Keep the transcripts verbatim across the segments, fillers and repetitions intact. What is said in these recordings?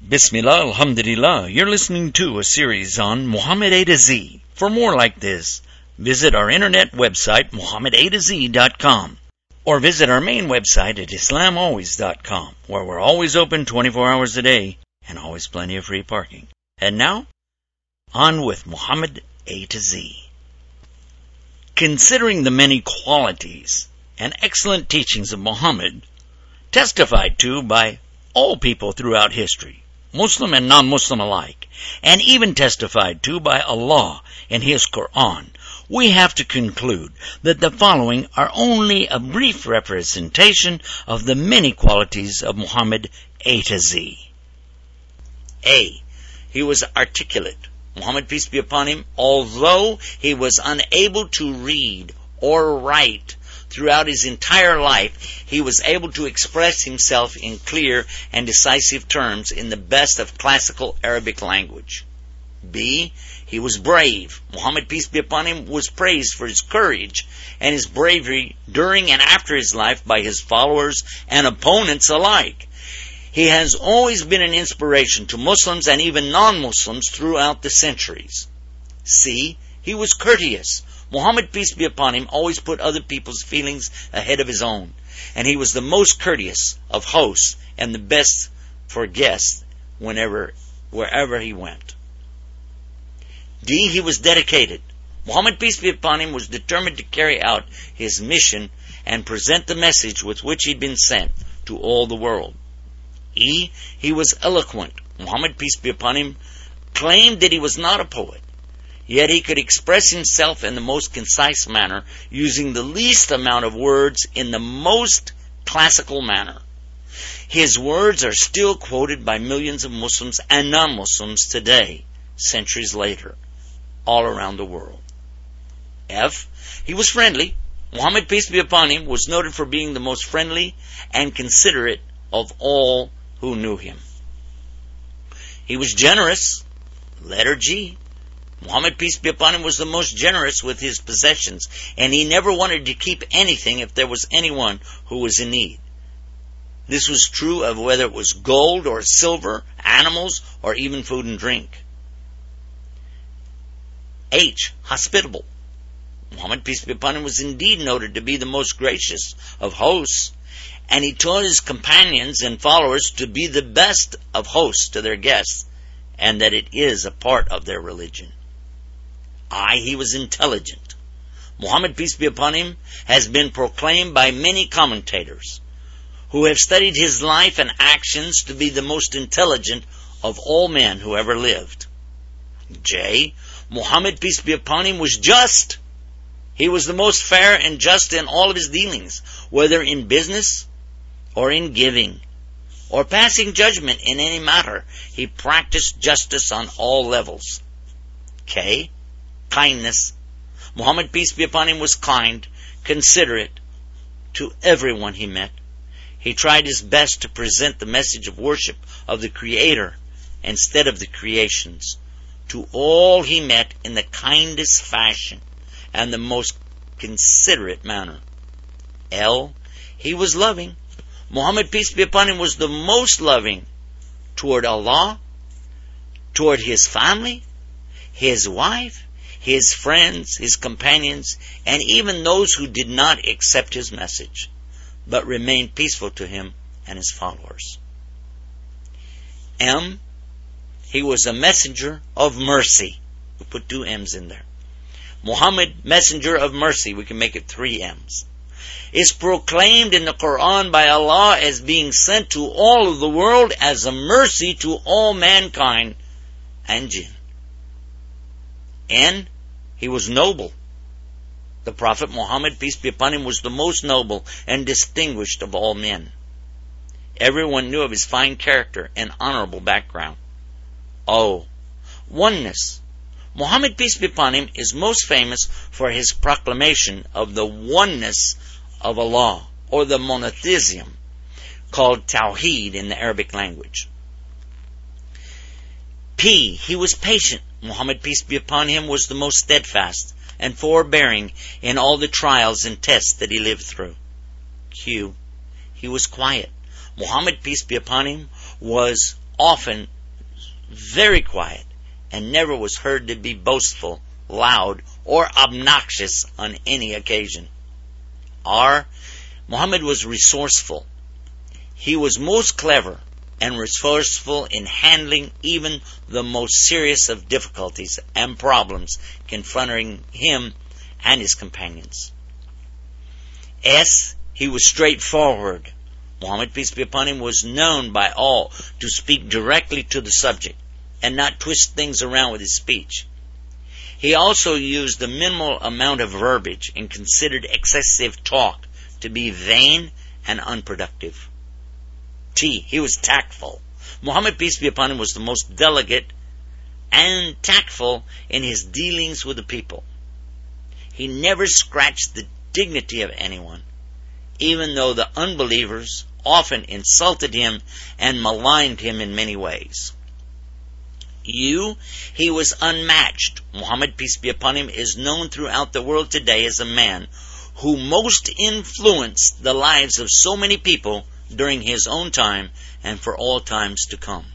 Bismillah, Alhamdulillah. You're listening to a series on Muhammad A to Z. For more like this, visit our internet website, Muhammad A to Z dot com, or visit our main website at Islam Always dot com, where we're always open twenty-four hours a day and always plenty of free parking. And now, on with Muhammad A to Z. Considering the many qualities and excellent teachings of Muhammad, testified to by all people throughout history, Muslim and non-Muslim alike, and even testified to by Allah in His Quran, we have to conclude that the following are only a brief representation of the many qualities of Muhammad A to Z. A. He was articulate. Muhammad, peace be upon him, although he was unable to read or write throughout his entire life, he was able to express himself in clear and decisive terms in the best of classical Arabic language. B. He was brave. Muhammad, peace be upon him, was praised for his courage and his bravery during and after his life by his followers and opponents alike. He has always been an inspiration to Muslims and even non-Muslims throughout the centuries. C. He was courteous. Muhammad, peace be upon him, always put other people's feelings ahead of his own, and he was the most courteous of hosts and the best for guests whenever, wherever he went. D. He was dedicated. Muhammad, peace be upon him, was determined to carry out his mission and present the message with which he'd been sent to all the world. E. He was eloquent. Muhammad, peace be upon him, claimed that he was not a poet, yet he could express himself in the most concise manner, using the least amount of words in the most classical manner. His words are still quoted by millions of Muslims and non-Muslims today, centuries later, all around the world. F. He was friendly. Muhammad, peace be upon him, was noted for being the most friendly and considerate of all who knew him. He was generous. Letter G. Muhammad, peace be upon him, was the most generous with his possessions, and he never wanted to keep anything if there was anyone who was in need. This was true of whether it was gold or silver, animals, or even food and drink. H. Hospitable. Muhammad, peace be upon him, was indeed noted to be the most gracious of hosts, and he taught his companions and followers to be the best of hosts to their guests, and that it is a part of their religion. I. He was intelligent. Muhammad, peace be upon him, has been proclaimed by many commentators who have studied his life and actions to be the most intelligent of all men who ever lived. J. Muhammad, peace be upon him, was just. He was the most fair and just in all of his dealings, whether in business or in giving, or passing judgment in any matter. He practiced justice on all levels. K. Kindness. Muhammad, peace be upon him, was kind, considerate to everyone he met. He tried his best to present the message of worship of the Creator instead of the creations to all he met in the kindest fashion and the most considerate manner. L. He was loving. Muhammad, peace be upon him, was the most loving toward Allah, toward his family, his wife, his friends, his companions, and even those who did not accept his message, but remained peaceful to him and his followers. M. He was a messenger of mercy. We put two M's in there. Muhammad, messenger of mercy, we can make it three M's, is proclaimed in the Quran by Allah as being sent to all of the world as a mercy to all mankind and jinn. N. He was noble. The Prophet Muhammad, peace be upon him, was the most noble and distinguished of all men. Everyone knew of his fine character and honorable background. O. Oneness. Muhammad, peace be upon him, is most famous for his proclamation of the oneness of Allah, or the monotheism, called Tawheed in the Arabic language. P. He was patient. Muhammad, peace be upon him, was the most steadfast and forbearing in all the trials and tests that he lived through. Q. He was quiet. Muhammad, peace be upon him, was often very quiet, and never was heard to be boastful, loud, or obnoxious on any occasion. R. Muhammad was resourceful. He was most clever and resourceful in handling even the most serious of difficulties and problems confronting him and his companions. S. He was straightforward. Muhammad, peace be upon him, was known by all to speak directly to the subject and not twist things around with his speech. He also used the minimal amount of verbiage and considered excessive talk to be vain and unproductive. T. He was tactful. Muhammad, peace be upon him, was the most delicate and tactful in his dealings with the people. He never scratched the dignity of anyone, even though the unbelievers often insulted him and maligned him in many ways. U. He was unmatched. Muhammad, peace be upon him, is known throughout the world today as a man who most influenced the lives of so many people during his own time and for all times to come.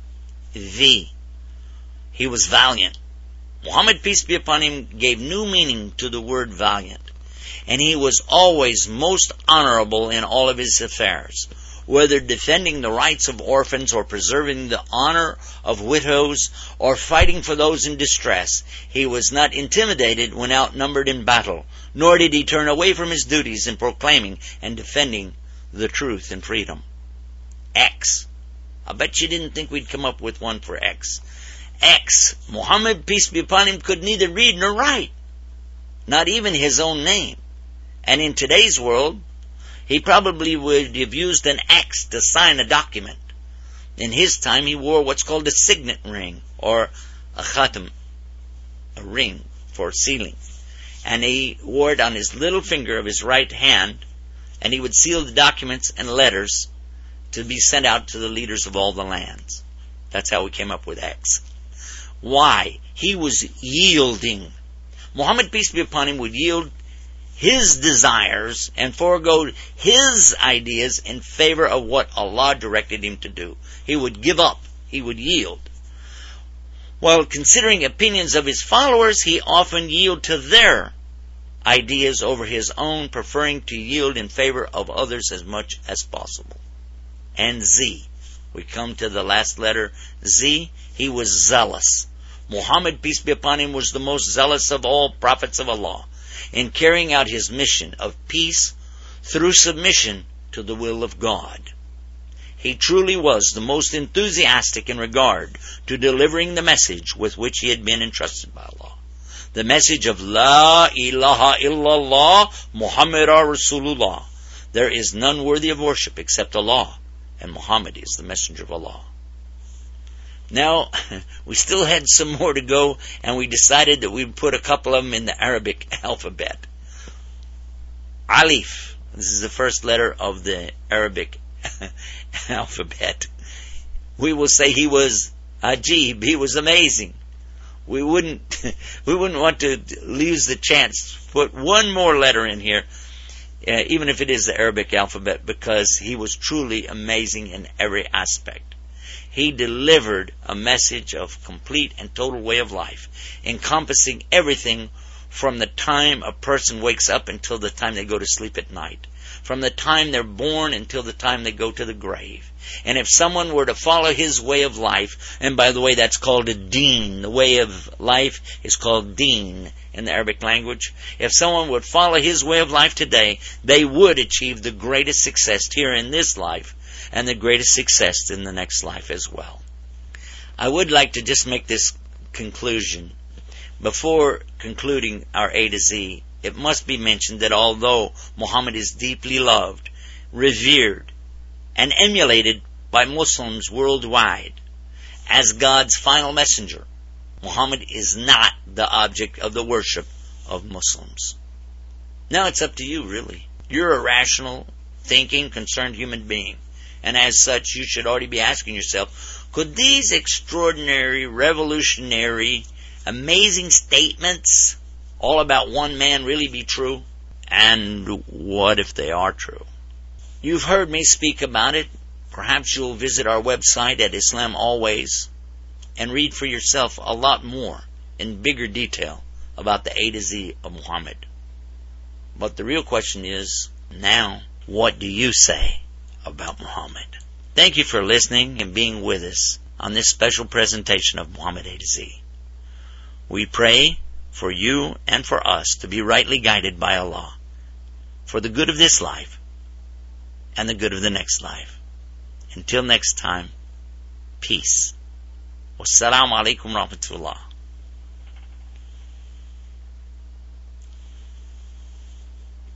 V. He was valiant. Muhammad, peace be upon him, gave new meaning to the word valiant, and he was always most honorable in all of his affairs, whether defending the rights of orphans or preserving the honor of widows or fighting for those in distress. He was not intimidated when outnumbered in battle, nor did he turn away from his duties in proclaiming and defending the truth and freedom. X. I bet you didn't think we'd come up with one for X. X. Muhammad, peace be upon him, could neither read nor write, not even his own name. And in today's world, he probably would have used an X to sign a document. In his time, he wore what's called a signet ring, or a khatam, a ring for sealing. And he wore it on his little finger of his right hand, and he would seal the documents and letters to be sent out to the leaders of all the lands. That's how we came up with X. Y. He was yielding. Muhammad, peace be upon him, would yield his desires and forego his ideas in favor of what Allah directed him to do. He would give up. He would yield. While considering opinions of his followers, he often yielded to their ideas over his own, preferring to yield in favor of others as much as possible. And Z. We come to the last letter, Z. He was zealous. Muhammad, peace be upon him, was the most zealous of all prophets of Allah in carrying out his mission of peace through submission to the will of God. He truly was the most enthusiastic in regard to delivering the message with which he had been entrusted by Allah. The message of La ilaha illallah Muhammadur Rasulullah. There is none worthy of worship except Allah, and Muhammad is the messenger of Allah. Now, we still had some more to go, and we decided that we'd put a couple of them in the Arabic alphabet. Alif. This is the first letter of the Arabic alphabet. We will say he was ajib, he was amazing. We wouldn't we wouldn't want to lose the chance to put one more letter in here, uh, even if it is the Arabic alphabet, because he was truly amazing in every aspect. He delivered a message of complete and total way of life, encompassing everything from the time a person wakes up until the time they go to sleep at night, from the time they're born until the time they go to the grave. And if someone were to follow his way of life, and by the way, that's called a deen. The way of life is called deen in the Arabic language. If someone would follow his way of life today, they would achieve the greatest success here in this life and the greatest success in the next life as well. I would like to just make this conclusion. Before concluding our A to Z, it must be mentioned that although Muhammad is deeply loved, revered, and emulated by Muslims worldwide as God's final messenger, Muhammad is not the object of the worship of Muslims. Now it's up to you, really. You're a rational, thinking, concerned human being, and as such you should already be asking yourself, could these extraordinary, revolutionary, amazing statements all about one man really be true? And what if they are true? You've heard me speak about it. Perhaps you'll visit our website at Islam Always and read for yourself a lot more in bigger detail about the A to Z of Muhammad. But the real question is, now, what do you say about Muhammad? Thank you for listening and being with us on this special presentation of Muhammad A to Z. We pray for you and for us to be rightly guided by Allah, for the good of this life and the good of the next life. Until next time, peace. Wassalamu alaikum rahmatullah.